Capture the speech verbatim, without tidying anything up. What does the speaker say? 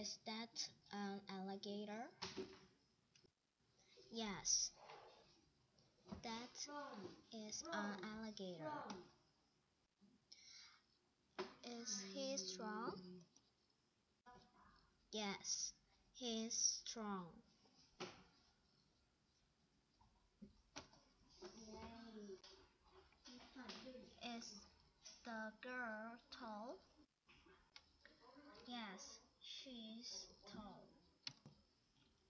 Is that an alligator? Yes, that is an alligator. Is he strong? Yes, he is strong. Is the girl tall? Yes, she is tall.